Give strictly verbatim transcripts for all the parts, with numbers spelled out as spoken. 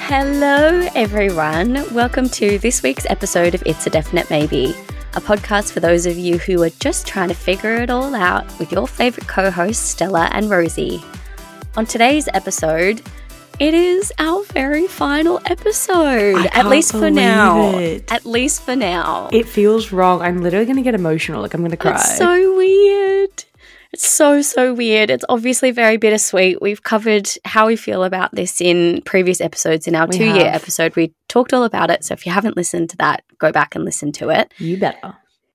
Hello, everyone. Welcome to this week's episode of It's a Definite Maybe, a podcast for those of you who are just trying to figure it all out with your favourite co-hosts, Stella and Rosie. On today's episode, it is our very final episode, I at can't least for believe now. it. At least for now. It feels wrong. I'm literally going to get emotional. Like I'm going to cry. It's so weird. It's so, so weird. It's obviously very bittersweet. We've covered how we feel about this in previous episodes. In our We two-year have. episode, we talked all about it. So if you haven't listened to that, go back and listen to it. You better.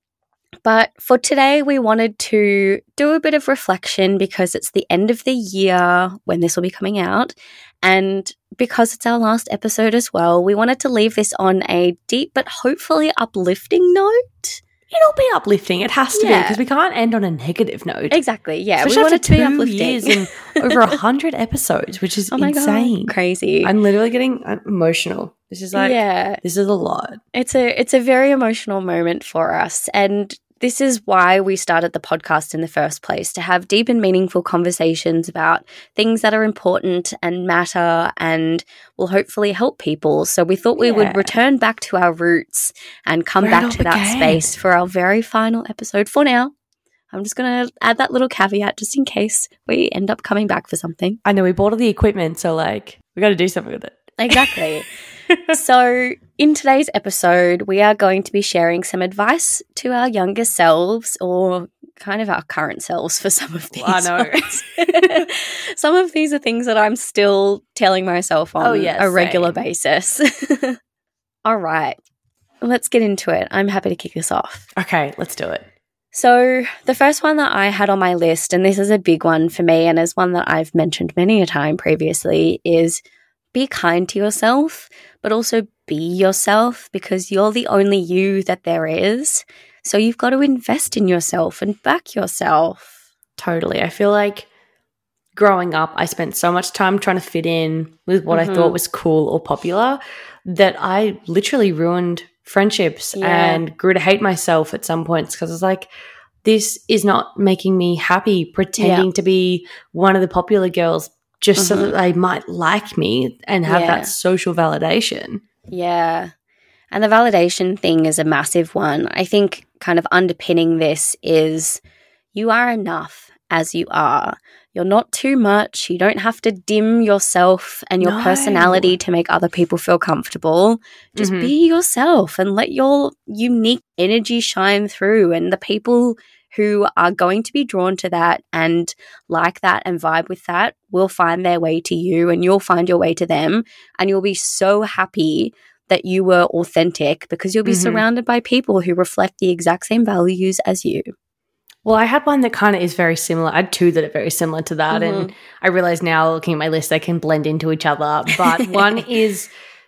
But for today, we wanted to do a bit of reflection because it's the end of the year when this will be coming out. And because it's our last episode as well, we wanted to leave this on a deep but hopefully uplifting note. It'll be uplifting. It has to be Yeah. because we can't end on a negative note. Exactly, yeah. Especially we want after it to be two uplifting. years and over a hundred episodes, which is Oh my insane. God, crazy. I'm literally getting uh, emotional. This is like, yeah. this is a lot. It's a it's a very emotional moment for us, and this is why we started the podcast in the first place, to have deep and meaningful conversations about things that are important and matter and will hopefully help people. So we thought we Yeah. would return back to our roots and come Where it back all to that began. space for our very final episode. For now, I'm just going to add that little caveat just in case we end up coming back for something. I know we bought all the equipment, so like we got to do something with it. Exactly. So, in today's episode, we are going to be sharing some advice to our younger selves, or kind of our current selves for some of these. I know. ones. Some of these are things that I'm still telling myself on Oh, yeah, a regular same. basis. All right, let's get into it. I'm happy to kick this off. Okay, let's do it. So, the first one that I had on my list, and this is a big one for me and is one that I've mentioned many a time previously, is be kind to yourself, but also be yourself, because you're the only you that there is. So you've got to invest in yourself and back yourself. Totally. I feel like growing up, I spent so much time trying to fit in with what Mhm. I thought was cool or popular that I literally ruined friendships Yeah. and grew to hate myself at some points because I was like, this is not making me happy, pretending to be one of the popular girls just so Mhm. that they might like me and have Yeah. that social validation. Yeah. And the validation thing is a massive one. I think kind of underpinning this is you are enough as you are. You're not too much. You don't have to dim yourself and your No. personality to make other people feel comfortable. Just Mhm. be yourself and let your unique energy shine through. And the people who are going to be drawn to that and like that and vibe with that will find their way to you, and you'll find your way to them. And you'll be so happy that you were authentic because you'll be Mhm. surrounded by people who reflect the exact same values as you. Well, I had one that kind of is very similar. I had two that are very similar to that. Mm-hmm. And I realize now, looking at my list, they can blend into each other. But one is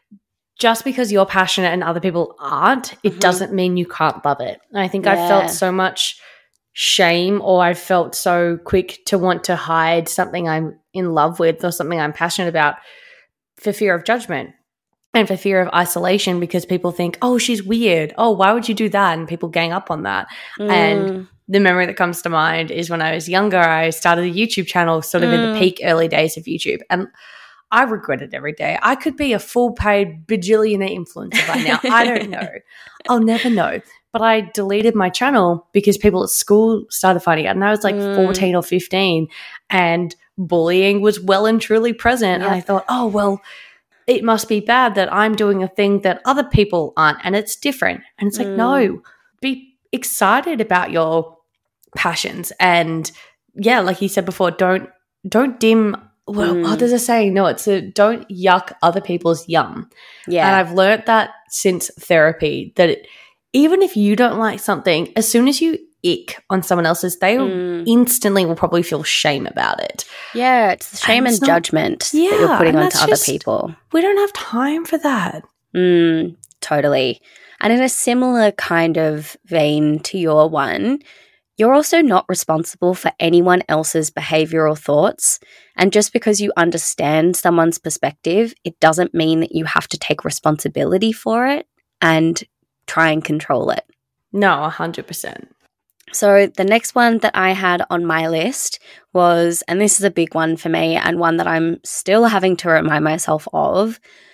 just because you're passionate and other people aren't, it Mhm. doesn't mean you can't love it. And I think I Yeah. felt so much shame, or I felt so quick to want to hide something I'm in love with or something I'm passionate about for fear of judgment. And for fear of isolation, because people think, oh, she's weird. Oh, why would you do that? And people gang up on that. And Mm. the memory that comes to mind is when I was younger, I started a YouTube channel sort of in Mm. the peak early days of YouTube. And I regret it every day. I could be a full paid bajillionaire influencer by now. I don't know. I'll never know. But I deleted my channel because people at school started finding out. And I was like Mm. fourteen or fifteen, and bullying was well and truly present. Yeah. And I thought, oh, well, it must be bad that I'm doing a thing that other people aren't, and it's different. And it's like, Mm. no, be excited about your passions. And yeah, like you said before, don't don't dim. Well, Mm. oh, there's a saying. No, it's a don't yuck other people's yum. Yeah. And I've learnt that since therapy, that it, even if you don't like something, as soon as you ick on someone else's, they Mm. instantly will probably feel shame about it. Yeah, it's the shame And and, it's not- judgment that you're Yeah, putting and onto that's other just- people. We don't have time for that. Mm, totally. And in a similar kind of vein to your one, you're also not responsible for anyone else's behavior or thoughts. And just because you understand someone's perspective, it doesn't mean that you have to take responsibility for it and try and control it. No, one hundred percent. So the next one that I had on my list was, and this is a big one for me and one that I'm still having to remind myself of,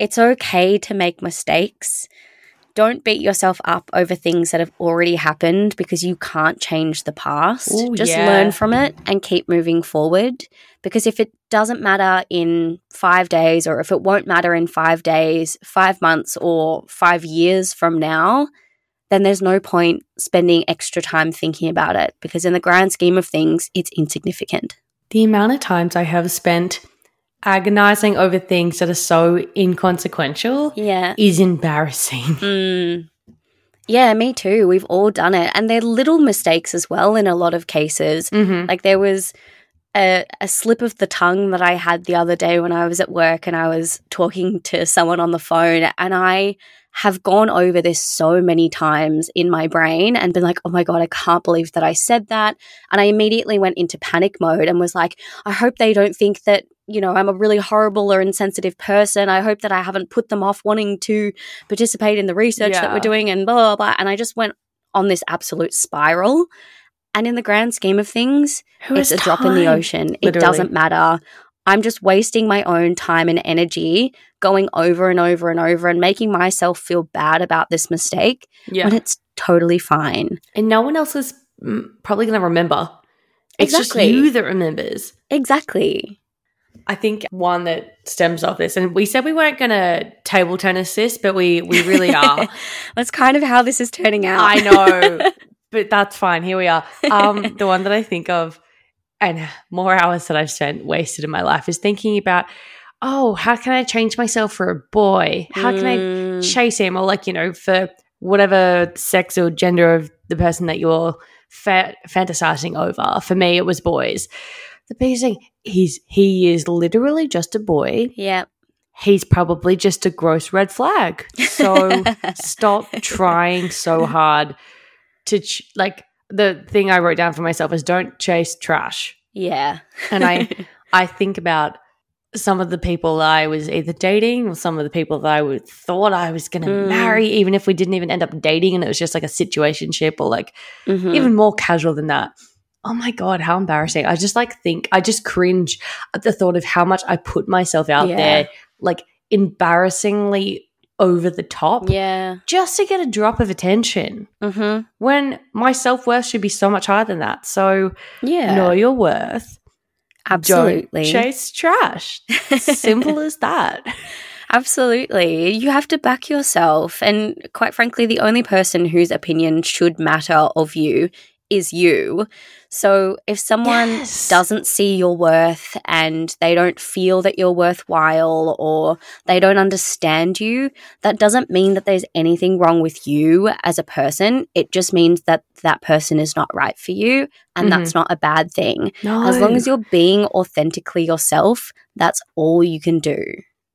It's okay to make mistakes. Don't beat yourself up over things that have already happened because you can't change the past. Ooh, Just yeah. learn from it and keep moving forward. Because if it doesn't matter in five days or if it won't matter in five days, five months or five years from now, then there's no point spending extra time thinking about it because in the grand scheme of things, it's insignificant. The amount of times I have spent agonizing over things that are so inconsequential yeah. is embarrassing. Mm. Yeah, me too. We've all done it. And they're little mistakes as well in a lot of cases. Mm-hmm. Like there was a, a slip of the tongue that I had the other day when I was at work and I was talking to someone on the phone, and I have gone over this so many times in my brain and been like, oh my God, I can't believe that I said that. And I immediately went into panic mode and was like, I hope they don't think that, you know, I'm a really horrible or insensitive person. I hope that I haven't put them off wanting to participate in the research Yeah. that we're doing and blah, blah, blah. And I just went on this absolute spiral. And in the grand scheme of things, Who it's a has drop in the time? ocean. It Literally. doesn't matter. I'm just wasting my own time and energy going over and over and over and making myself feel bad about this mistake Yeah. when it's totally fine. And no one else is mm, probably going to remember. It's Exactly. just you that remembers. Exactly. I think one that stems off this, and we said we weren't going to table tennis this, but we, we really are. That's kind of how this is turning out. I know, but that's fine. Here we are. Um, the one that I think of, and more hours that I've spent wasted in my life, is thinking about, oh, how can I change myself for a boy? How can Mm. I chase him? Or like, you know, for whatever sex or gender of the person that you're fa- fantasizing over. For me, it was boys. The biggest thing, he's, he is literally just a boy. Yeah. He's probably just a gross red flag. So stop trying so hard to, ch- like, the thing I wrote down for myself is don't chase trash. Yeah. And I I think about some of the people that I was either dating or some of the people that I would, thought I was going to Mm. marry, even if we didn't even end up dating and it was just like a situationship or like Mhm. even more casual than that. Oh my God, how embarrassing. I just like think, I just cringe at the thought of how much I put myself out Yeah. there, like embarrassingly over the top Yeah. just to get a drop of attention Mhm. when my self-worth should be so much higher than that. So Yeah. know your worth. Absolutely. Don't chase trash. Simple as that. Absolutely. You have to back yourself. And quite frankly, the only person whose opinion should matter of you is you. So if someone Yes. doesn't see your worth and they don't feel that you're worthwhile or they don't understand you, that doesn't mean that there's anything wrong with you as a person. It just means that that person is not right for you, and Mhm. that's not a bad thing. No. As long as you're being authentically yourself, that's all you can do.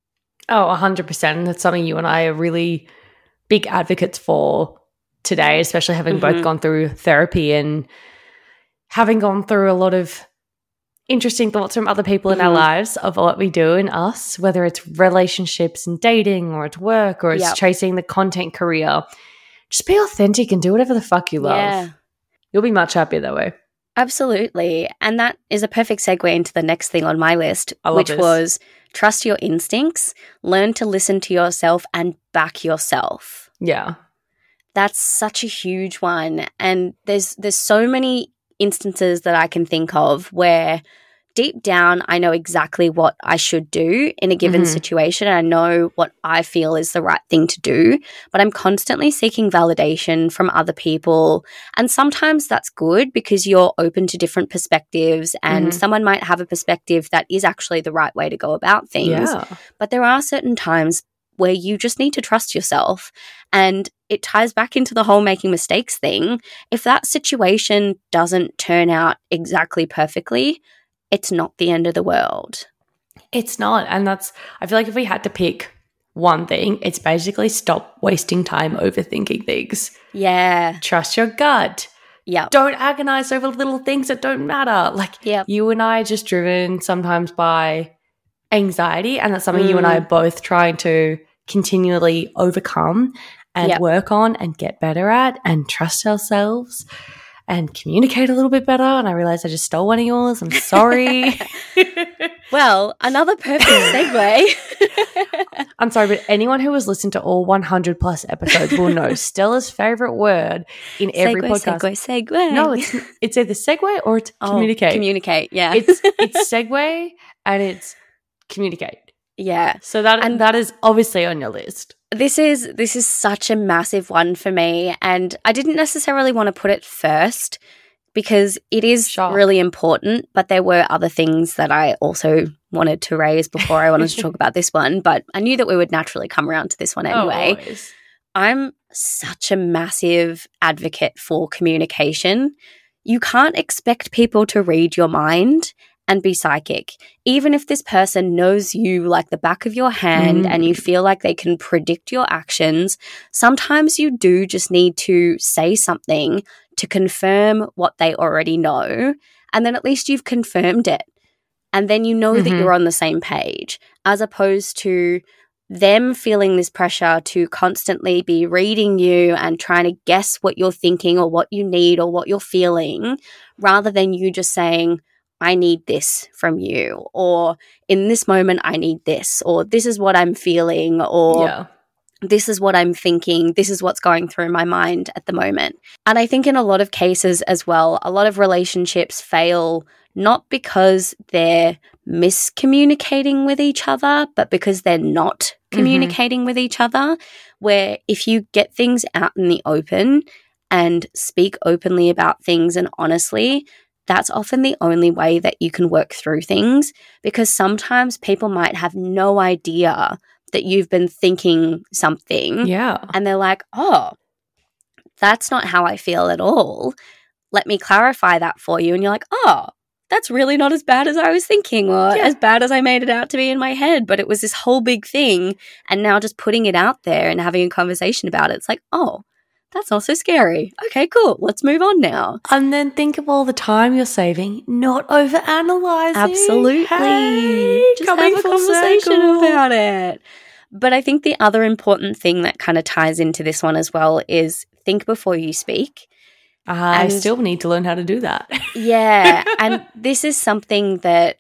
Oh, one hundred percent. And that's something you and I are really big advocates for today, especially having both Mhm. gone through therapy and having gone through a lot of interesting thoughts from other people in our Mhm. lives of what we do and us, whether it's relationships and dating or it's work or it's Yep. chasing the content career. Just be authentic and do whatever the fuck you love. Yeah. You'll be much happier that way. Absolutely. And that is a perfect segue into the next thing on my list, I love which this. was trust your instincts, learn to listen to yourself, and back yourself. Yeah. That's such a huge one. And there's there's so many instances that I can think of where deep down I know exactly what I should do in a given Mhm. situation. I know what I feel is the right thing to do, but I'm constantly seeking validation from other people. And sometimes that's good because you're open to different perspectives and Mhm. someone might have a perspective that is actually the right way to go about things. Yeah. But there are certain times where you just need to trust yourself. And it ties back into the whole making mistakes thing. If that situation doesn't turn out exactly perfectly, it's not the end of the world. It's not. And that's, I feel like if we had to pick one thing, it's basically stop wasting time overthinking things. Yeah. Trust your gut. Yep. Don't agonize over little things that don't matter. Like Yep. you and I are just driven sometimes by anxiety, and that's something you and I are both trying to continually overcome and Yep. work on and get better at and trust ourselves. and communicate a little bit better. And I realized I just stole one of yours. I'm sorry. Well, another perfect segue. I'm sorry, but anyone who has listened to all one hundred plus episodes will know Stella's favorite word in every segue, podcast. Segue, segue. No, it's it's either segue or it's oh, communicate. Communicate, yeah. It's it's segue and it's communicate. Yeah. So that and that is obviously on your list. This is this is such a massive one for me, and I didn't necessarily want to put it first because it is Sure. really important, but there were other things that I also wanted to raise before I wanted to talk about this one, but I knew that we would naturally come around to this one anyway. Oh, always. I'm such a massive advocate for communication. You can't expect people to read your mind and be psychic. Even if this person knows you like the back of your hand Mm. and you feel like they can predict your actions, sometimes you do just need to say something to confirm what they already know, and then at least you've confirmed it. And then you know Mhm. that you're on the same page, as opposed to them feeling this pressure to constantly be reading you and trying to guess what you're thinking or what you need or what you're feeling, rather than you just saying, I need this from you, or in this moment, I need this, or this is what I'm feeling, or Yeah. this is what I'm thinking, this is what's going through my mind at the moment. And I think in a lot of cases as well, a lot of relationships fail not because they're miscommunicating with each other, but because they're not communicating with each other, where if you get things out in the open and speak openly about things and honestly, that's often the only way that you can work through things, because sometimes people might have no idea that you've been thinking something. Yeah. And they're like, oh, that's not how I feel at all. Let me clarify that for you. And you're like, oh, that's really not as bad as I was thinking, or Yeah. as bad as I made it out to be in my head. But it was this whole big thing. And now just putting it out there and having a conversation about it, it's like, oh, that's not so scary. Okay, cool. Let's move on now. And then think of all the time you're saving, not over analyzing. Absolutely. Hey, Just coming have a full conversation circle. about it. But I think the other important thing that kind of ties into this one as well is think before you speak. I And- still need to learn how to do that. Yeah. And this is something that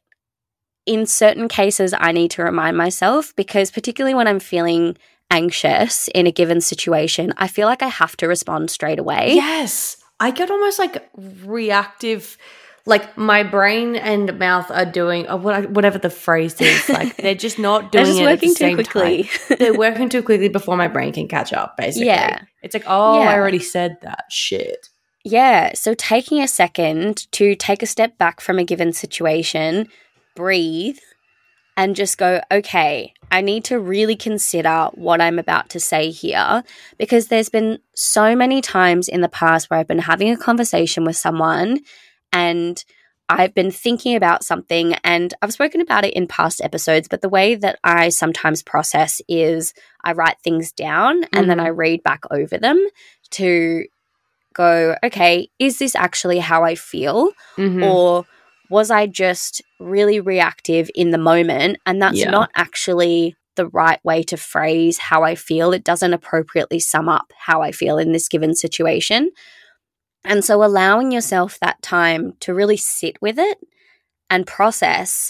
in certain cases I need to remind myself, because particularly when I'm feeling anxious in a given situation, I feel like I have to respond straight away. Yes. I get almost like reactive, like my brain and mouth are doing, or what- whatever the phrase is, like they're just not They're doing just it at the working too same quickly. time. They're working too quickly before my brain can catch up, basically. Yeah. It's like, oh, Yeah. I already said that. Shit. Yeah, so taking a second to take a step back from a given situation, breathe, and just go, okay, I need to really consider what I'm about to say here, because there's been so many times in the past where I've been having a conversation with someone and I've been thinking about something, and I've spoken about it in past episodes, but the way that I sometimes process is I write things down and then Mhm. I read back over them to go, okay, is this actually how I feel? Mhm. Or was I just really reactive in the moment? And that's Yeah. not actually the right way to phrase how I feel. It doesn't appropriately sum up how I feel in this given situation. And so allowing yourself that time to really sit with it and process,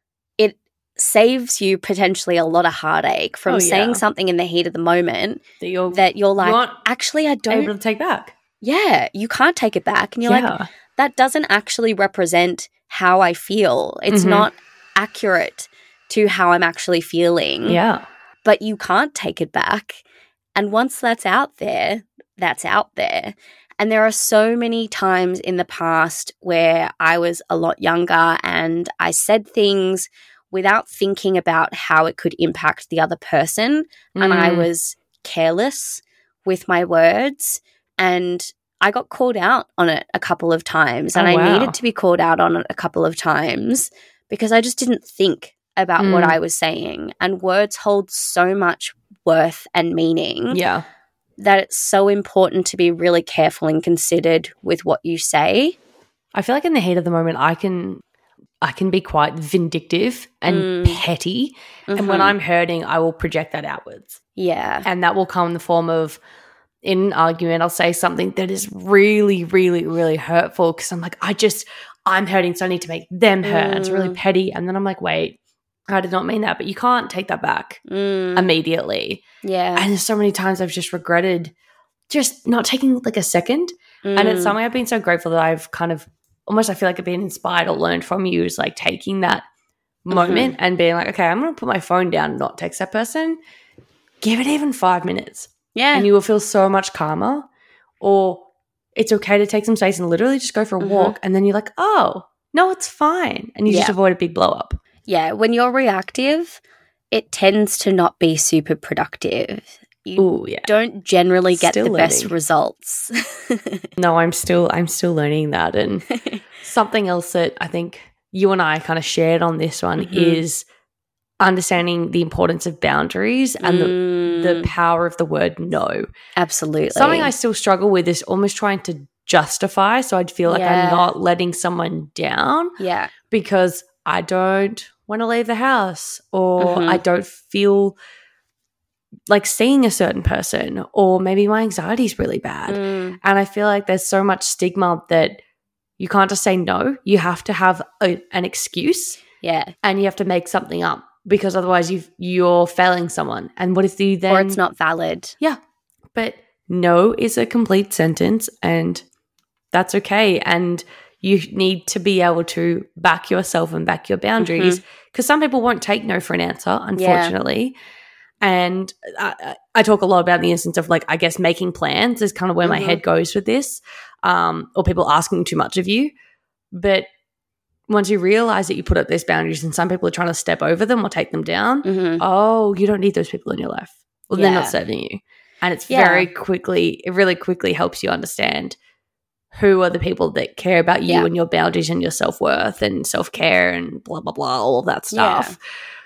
it saves you potentially a lot of heartache from Oh, yeah. saying something in the heat of the moment that you're that you're like, not actually, I don't. able to take back. Yeah, you can't take it back. And you're like, Yeah. that doesn't actually represent how I feel. It's Mhm. not accurate to how I'm actually feeling. Yeah. But you can't take it back. And once that's out there, that's out there. And there are so many times in the past where I was a lot younger and I said things without thinking about how it could impact the other person. And I Mm. was careless with my words. And I got called out on it a couple of times, and Oh, I wow. needed to be called out on it a couple of times because I just didn't think about what Mm. I was saying. And words hold so much worth and meaning Yeah. that it's so important to be really careful and considered with what you say. I feel like in the heat of the moment, I can, I can be quite vindictive and Mm. petty, and when Mhm. I'm hurting, I will project that outwards, Yeah. and that will come in the form of in an argument, I'll say something that is really, really, really hurtful because I'm like, I just, I'm hurting, so I need to make them hurt. Mm. And it's really petty. And then I'm like, wait, I did not mean that. But you can't take that back Mm. immediately. Yeah. And there's so many times I've just regretted just not taking like a second. Mm. And it's something I've been so grateful that I've kind of almost, I feel like I've been inspired or learned from you is like taking that moment Mm-hmm. and being like, okay, I'm going to put my phone down and not text that person. Give it even five minutes. Yeah. And you will feel so much calmer. Or it's okay to take some space and literally just go for a Mhm. walk. And then you're like, oh, no, it's fine. And you Yeah. just avoid a big blow up. Yeah. When you're reactive, it tends to not be super productive. You Ooh, yeah. don't generally get Still the best learning. results. No, I'm still I'm still learning that. And something else that I think you and I kind of shared on this one Mhm. is understanding the importance of boundaries and the, the Mm, power of the word no. absolutely. Something I still struggle with is almost trying to justify, so I'd feel like Yeah. I'm not letting someone down Yeah. because I don't want to leave the house or Mhm. I don't feel like seeing a certain person, or maybe my anxiety is really bad. Mm, And I feel like there's so much stigma that you can't just say no. You have to have a, an excuse yeah. and you have to make something up because otherwise you've, you're failing someone. And what if you then – Or it's not valid. Yeah. But no is a complete sentence and that's okay. And you need to be able to back yourself and back your boundaries because some people won't take no for an answer, unfortunately. Yeah. And I, I talk a lot about the instance of like, I guess making plans is kind of where Mhm. my head goes with this, um, or people asking too much of you. But once you realize that you put up these boundaries and some people are trying to step over them or take them down, Mhm. oh, you don't need those people in your life. Well, Yeah. they're not serving you. And it's Yeah. very quickly, it really quickly helps you understand who are the people that care about you Yeah. and your boundaries and your self-worth and self-care and blah, blah, blah, all of that stuff.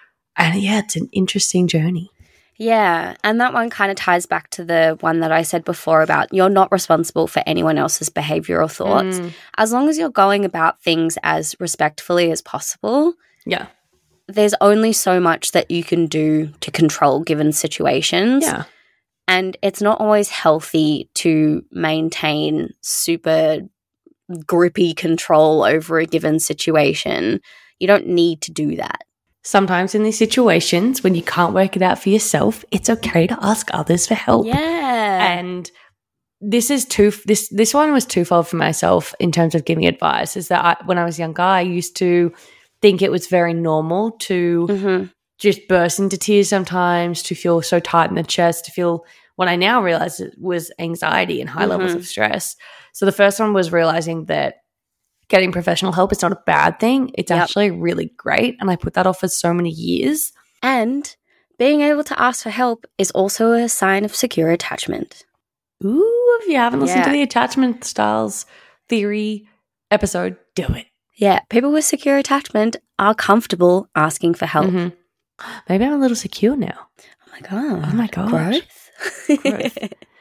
And yeah, it's an interesting journey. Yeah, and that one kind of ties back to the one that I said before about you're not responsible for anyone else's behavior or thoughts. Mm. As long as you're going about things as respectfully as possible, Yeah. there's only so much that you can do to control given situations. Yeah. And it's not always healthy to maintain super grippy control over a given situation. You don't need to do that. Sometimes in these situations, when you can't work it out for yourself, it's okay to ask others for help. Yeah. And this is two. This this one was twofold for myself in terms of giving advice. Is that I, when I was younger, I used to think it was very normal to Mm-hmm. just burst into tears sometimes, to feel so tight in the chest, to feel what I now realize it was anxiety and high Mm-hmm. levels of stress. So the first one was realizing that getting professional help is not a bad thing. It's Yep. actually really great. And I put that off for so many years. And being able to ask for help is also a sign of secure attachment. Ooh, if you haven't listened to Yeah. the attachment styles theory episode, do it. Yeah, people with secure attachment are comfortable asking for help. Mhm. Maybe I'm a little secure now. Oh my god. Oh my gosh. Growth. Growth.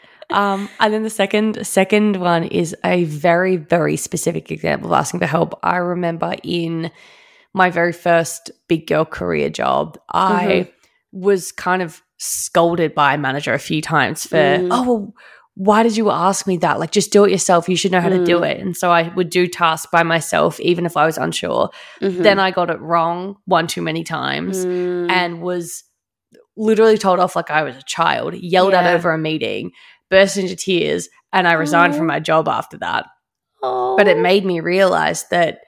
Um, and then the second second one is a very, very specific example of asking for help. I remember in my very first big girl career job, I Mhm. was kind of scolded by a manager a few times for, Mm. oh, well, why did you ask me that? Like, just do it yourself. You should know how to do Mm. it. And so I would do tasks by myself, even if I was unsure. Mhm. Then I got it wrong one too many times Mm. and was literally told off like I was a child, yelled at Yeah. over a meeting, burst into tears, and I resigned Aw. from my job after that. Oh. But it made me realize that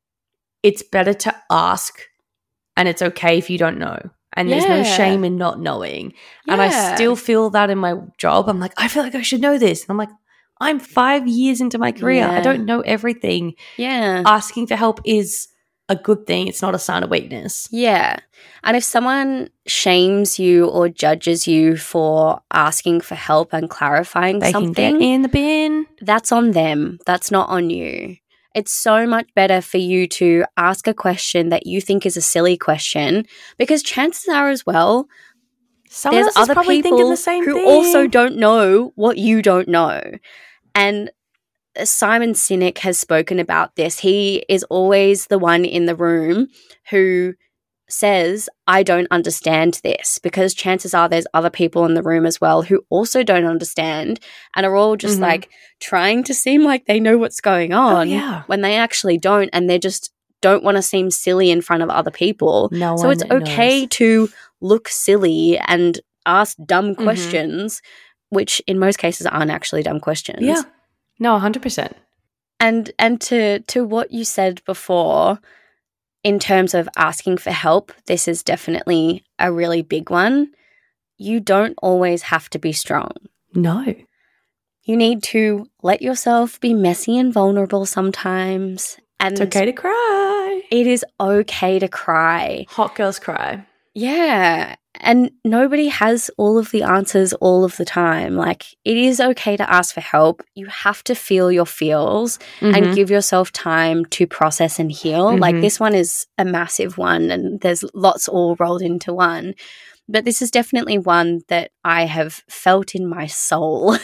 it's better to ask and it's okay if you don't know. And there's no Yeah. shame in not knowing. And I Yeah. still feel that in my job. I'm like, I feel like I should know this. And I'm like, I'm five years into my career. I Yeah. don't know everything. Yeah. Asking for help is a good thing. It's not a sign of weakness. Yeah. And if someone shames you or judges you for asking for help and clarifying They can something, get in the bin. that's on them. That's not on you. It's so much better for you to ask a question that you think is a silly question, because chances are as well, Someone there's else is other probably people thinking the same who thing. also don't know what you don't know. And Simon Sinek has spoken about this. He is always the one in the room who says, I don't understand this, because chances are there's other people in the room as well who also don't understand and are all just Mhm. like trying to seem like they know what's going on yeah. when they actually don't, and they just don't want to seem silly in front of other people. No So one it's okay knows. to look silly and ask dumb Mhm. questions, which in most cases aren't actually dumb questions. Yeah. No, one hundred percent. And and to to what you said before, in terms of asking for help, this is definitely a really big one. You don't always have to be strong. No. You need to let yourself be messy and vulnerable sometimes. And It's okay to cry. it is okay to cry. Hot girls cry. Yeah. And nobody has all of the answers all of the time. Like, it is okay to ask for help. You have to feel your feels Mhm. and give yourself time to process and heal. Like, Mhm. this one is a massive one, and there's lots all rolled into one. But this is definitely one that I have felt in my soul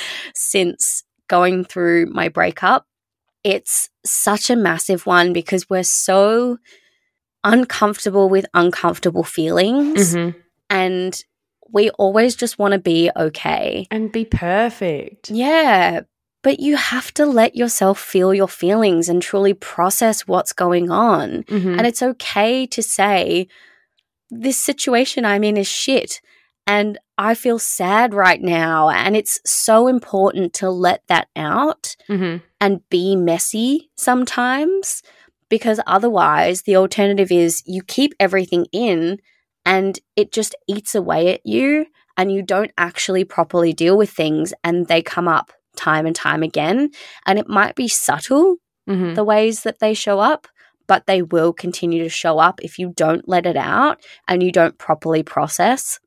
since going through my breakup. It's such a massive one because we're so uncomfortable with uncomfortable feelings, Mhm. and we always just want to be okay. And be perfect. Yeah, but you have to let yourself feel your feelings and truly process what's going on. Mhm. And it's okay to say, this situation I'm in is shit and I feel sad right now. And it's so important to let that out Mhm. and be messy sometimes, because otherwise the alternative is you keep everything in and it just eats away at you and you don't actually properly deal with things and they come up time and time again. And it might be subtle, Mhm. the ways that they show up, but they will continue to show up if you don't let it out and you don't properly process.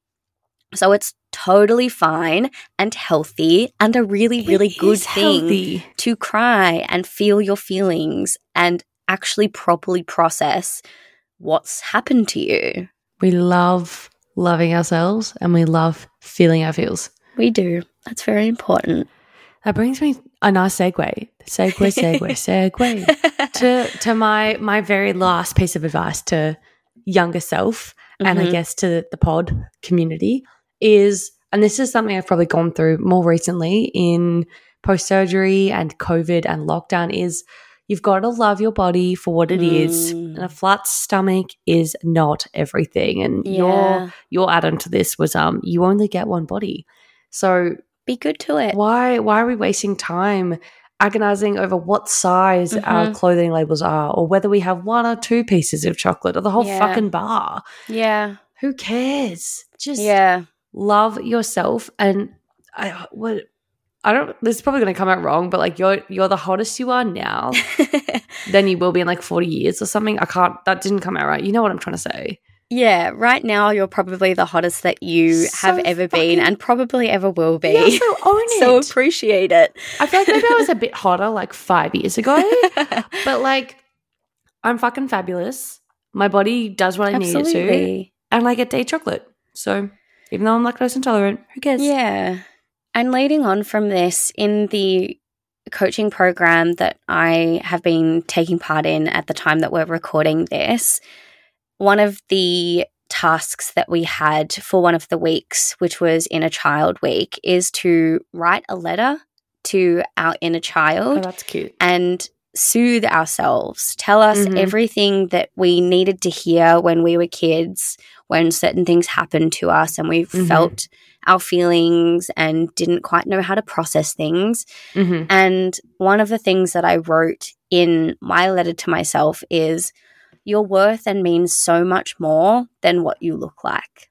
So it's totally fine and healthy and a really, really It good is thing healthy. to cry and feel your feelings and actually properly process what's happened to you. We love loving ourselves and we love feeling our feels. We do. That's very important. That brings me a nice segue, segue, segue, segue to to my my very last piece of advice to younger self, and I Mhm. guess to the pod community is, and this is something I've probably gone through more recently in post surgery and COVID and lockdown, is you've got to love your body for what it is, Mm. and a flat stomach is not everything. And Yeah. your your add-on to this was um you only get one body, so Be good to it. why why are we wasting time agonizing over what size our Mhm. clothing labels are, or whether we have one or two pieces of chocolate or the whole Yeah. fucking bar? Yeah. Who cares? Just Yeah. love yourself. And I what I don't, this is probably going to come out wrong, but like you're you're the hottest you are now than you will be in like forty years or something. I can't, that didn't come out right. You know what I'm trying to say? Yeah, right now you're probably the hottest that you So have ever been fucking- and probably ever will be. Yeah, so own it. So appreciate it. I feel like maybe I was a bit hotter like five years ago, but like I'm fucking fabulous. My body does what I need it to, Absolutely. and I get to eat chocolate. So even though I'm lactose intolerant, who cares? Yeah. And leading on from this, in the coaching program that I have been taking part in at the time that we're recording this, one of the tasks that we had for one of the weeks, which was Inner Child Week, is to write a letter to our inner Oh, child that's cute. and soothe ourselves, tell us Mhm. everything that we needed to hear when we were kids, when certain things happened to us and we Mhm. felt our feelings and didn't quite know how to process things. Mm-hmm. And one of the things that I wrote in my letter to myself is, you're worth and means so much more than what you look like.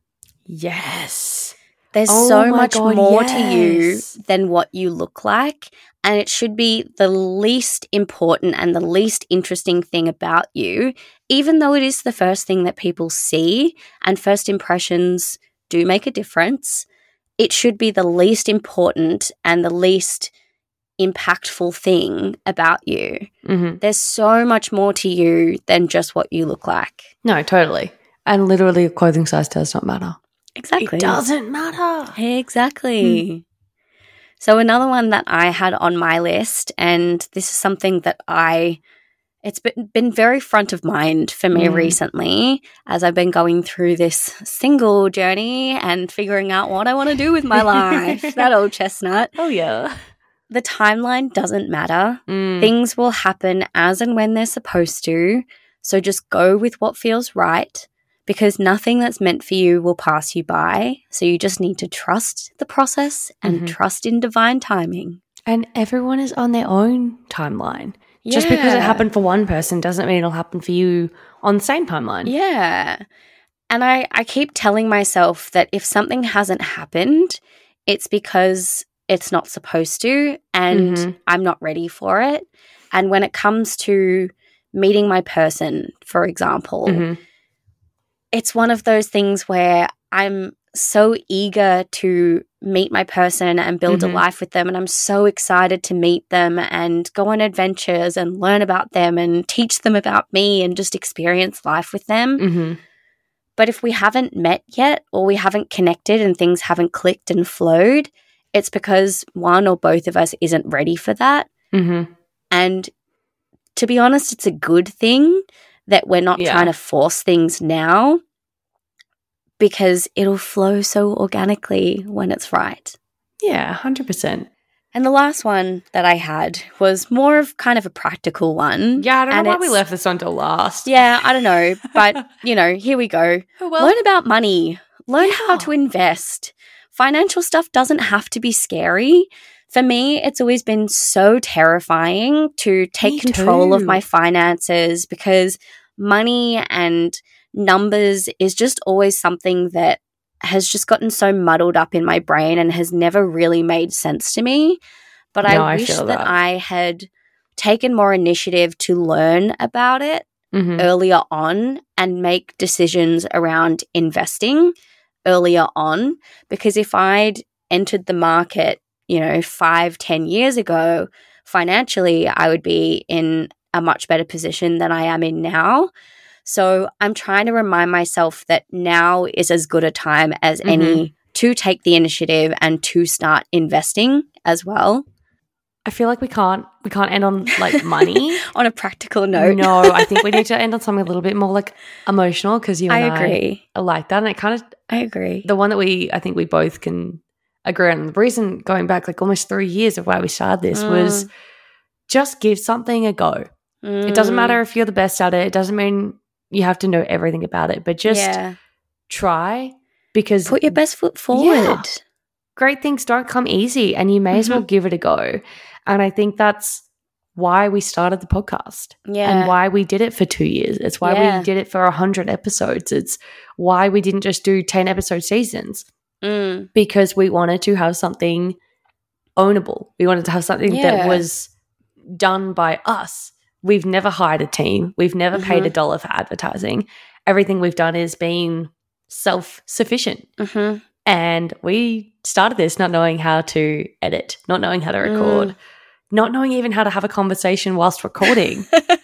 Yes. There's Oh so my much God, more to you yes. than what you look like. And it should be the least important and the least interesting thing about you, even though it is the first thing that people see and first impressions do make a difference. It should be the least important and the least impactful thing about you. Mm-hmm. There's so much more to you than just what you look like. No, totally. And literally, a clothing size does not matter. Exactly. It doesn't matter. Exactly. Mm. So another one that I had on my list, and this is something that I it's been, been very front of mind for me Mm. recently as I've been going through this single journey and figuring out what I want to do with my life. That old chestnut. Oh, yeah. The timeline doesn't matter. Mm. Things will happen as and when they're supposed to. So just go with what feels right, because nothing that's meant for you will pass you by. So you just need to trust the process and Mhm. trust in divine timing. And everyone is on their own timeline. Just because it Yeah. happened for one person doesn't mean it'll happen for you on the same timeline. Yeah. And I, I keep telling myself that if something hasn't happened, it's because it's not supposed to and Mhm. I'm not ready for it. And when it comes to meeting my person, for example, Mhm. it's one of those things where I'm so eager to meet my person and build Mhm. a life with them. And I'm so excited to meet them and go on adventures and learn about them and teach them about me and just experience life with them. Mhm. But if we haven't met yet or we haven't connected and things haven't clicked and flowed, it's because one or both of us isn't ready for that. Mhm. And to be honest, it's a good thing that we're not Yeah. trying to force things now, because it'll flow so organically when it's right. Yeah, one hundred percent. And the last one that I had was more of kind of a practical one. Yeah, I don't and know why we it's- left this until last. Yeah, I don't know. But, you know, here we go. Oh, well. Learn about money. Learn how Yeah. to invest. Financial stuff doesn't have to be scary. For me, it's always been so terrifying to take Me control of too. my finances, because money and numbers is just always something that has just gotten so muddled up in my brain and has never really made sense to me. But No, I I wish feel that that. I had taken more initiative to learn about it Mhm. earlier on and make decisions around investing earlier on. Because if I'd entered the market, you know, five, ten years ago, financially, I would be in a much better position than I am in now. So I'm trying to remind myself that now is as good a time as Mhm. any to take the initiative and to start investing as well. I feel like we can't we can't end on like money. On a practical note. No, I think we need to end on something a little bit more like emotional, because you I and agree. I are like that. And it kind of, I agree. the one that we, I think we both can agree on. The reason going back like almost three years of why we started this Mm. was just give something a go. It doesn't matter if you're the best at it. It doesn't mean you have to know everything about it, but just Yeah. try, because Put your best foot forward. great things don't come easy, and you may as well give it a go. And I think that's why we started the podcast Yeah. and why we did it for two years. It's why Yeah. we did it for one hundred episodes. It's why we didn't just do ten episode seasons, Mm. because we wanted to have something ownable. We wanted to have something Yeah. that was done by us. We've never hired a team. We've never paid a Mhm. dollar for advertising. Everything we've done is being self-sufficient. hmm And we started this not knowing how to edit, not knowing how to record, Mm. not knowing even how to have a conversation whilst recording.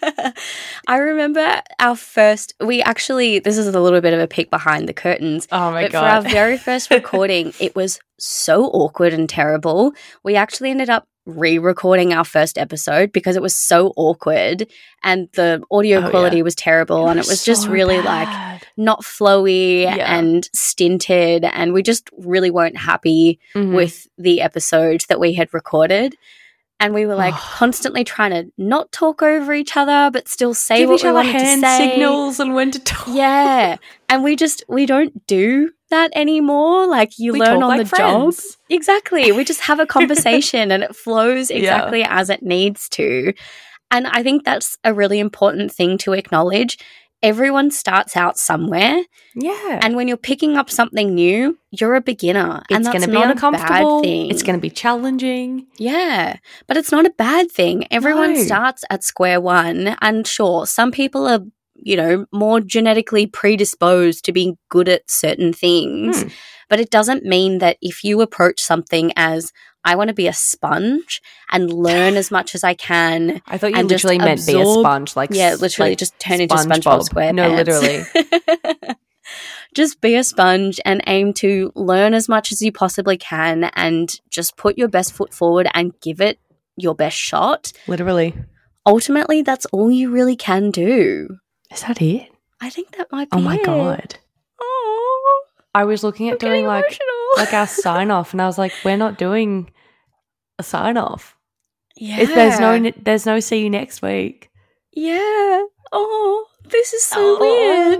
I remember our first, we actually, this is a little bit of a peek behind the curtains. Oh my But God. for our very first recording, it was so awkward and terrible. We actually ended up re-recording our first episode because it was so awkward and the audio Oh, quality yeah. was terrible, and it was just so really like bad. not flowy Yeah. and stinted, and we just really weren't happy Mhm. with the episodes that we had recorded. And we were like constantly trying to not talk over each other, but still say Give what each we other wanted hand to say. signals and when to talk. Yeah. And we just, we don't do that anymore. Like you We learn talk on like the job. friends. Exactly. We just have a conversation and it flows Yeah. exactly as it needs to. And I think that's a really important thing to acknowledge. Everyone starts out somewhere. Yeah. And when you're picking up something new, you're a beginner. and it's that's going to be not uncomfortable. a bad thing. It's going to be challenging. Yeah, but it's not a bad thing. Everyone No. starts at square one. And sure, some people are, you know, more genetically predisposed to being good at certain things. Hmm. But it doesn't mean that if you approach something as, I want to be a sponge and learn as much as I can. I thought you and just literally meant be a absorb- sponge. Like Yeah, literally like just turn into SpongeBob. SpongeBob SquarePants. No, literally. Just be a sponge and aim to learn as much as you possibly can and just put your best foot forward and give it your best shot. Literally. ultimately, that's all you really can do. Is that it? I think that might be Oh my it. God. Oh, I was looking at I'm doing getting like, emotional. like our sign off, and I was like, we're not doing a sign off. Yeah. If there's no, there's no see you next week. Yeah. Oh, this is so Oh.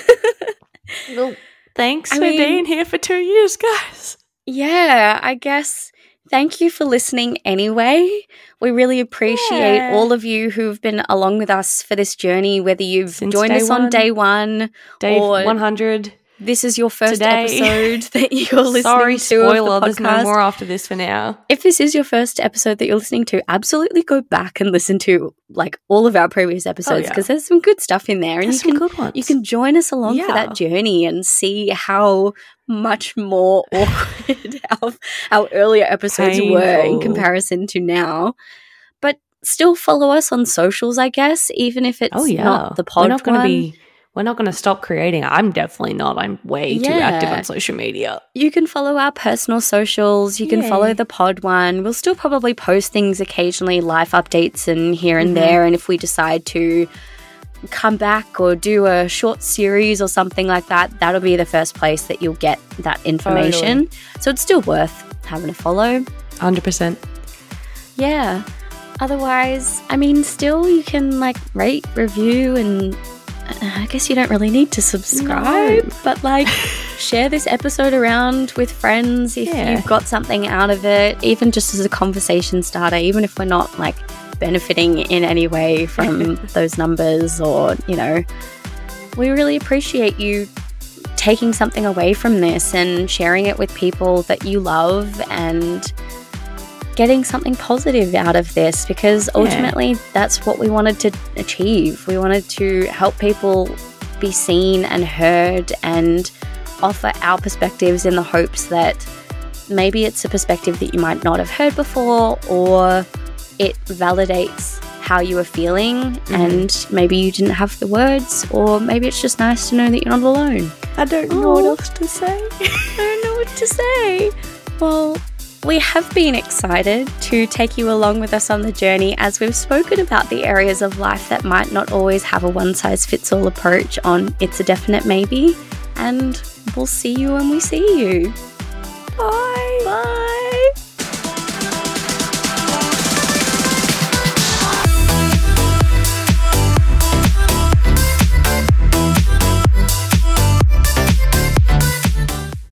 weird. Well, thanks I for mean- being here for two years, guys. Yeah, I guess thank you for listening anyway. We really appreciate Yeah. all of you who've been along with us for this journey, whether you've Since joined day us on one. day one, Day or one hundred. this is your first Today. episode that you're listening Sorry, to spoiler. of the podcast. There's no more after this for now. If this is your first episode that you're listening to, absolutely go back and listen to like all of our previous episodes yeah. because there's some good stuff in there, and There's you some can good ones. you can join us along for Yeah. that journey and see how much more awkward our, our earlier episodes were in Painful. comparison to now. But still follow us on socials, I guess, even if it's Oh yeah, not the pod we're not going to one. be. We're not going to stop creating. I'm definitely not. I'm way too Yeah. active on social media. You can follow our personal socials. You can Yeah. follow the pod one. We'll still probably post things occasionally, life updates and here and Mhm. there. And if we decide to come back or do a short series or something like that, that'll be the first place that you'll get that information. So it's still worth having a follow. one hundred percent. Yeah. Otherwise, I mean, still you can like rate, review, and I guess you don't really need to subscribe, No. but like share this episode around with friends if Yeah. you've got something out of it, even just as a conversation starter, even if we're not like benefiting in any way from those numbers, or, you know, we really appreciate you taking something away from this and sharing it with people that you love and getting something positive out of this, because ultimately that's what we wanted to achieve. We wanted to help people be seen and heard and offer our perspectives in the hopes that maybe it's a perspective that you might not have heard before, or it validates how you are feeling, mm-hmm. and maybe you didn't have the words, or maybe it's just nice to know that you're not alone. I don't know Oh. what else to say. I don't know what to say. Well, we have been excited to take you along with us on the journey as we've spoken about the areas of life that might not always have a one-size-fits-all approach on It's a Definite Maybe, and we'll see you when we see you.